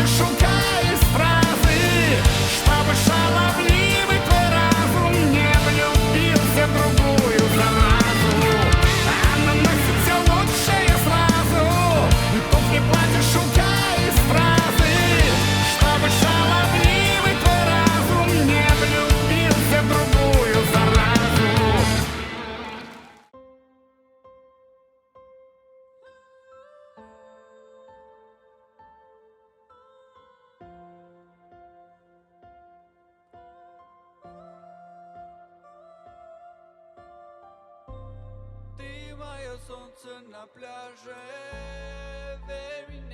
плачешь, шукаешь фразы, чтобы шаловливый твой разум не влюбился в другую заразу. Она носит все лучшее сразу, тут не плачешь, шукаешь фразы, чтобы шаловливый твой разум не влюбился в другую заразу. Ты мое солнце на пляже.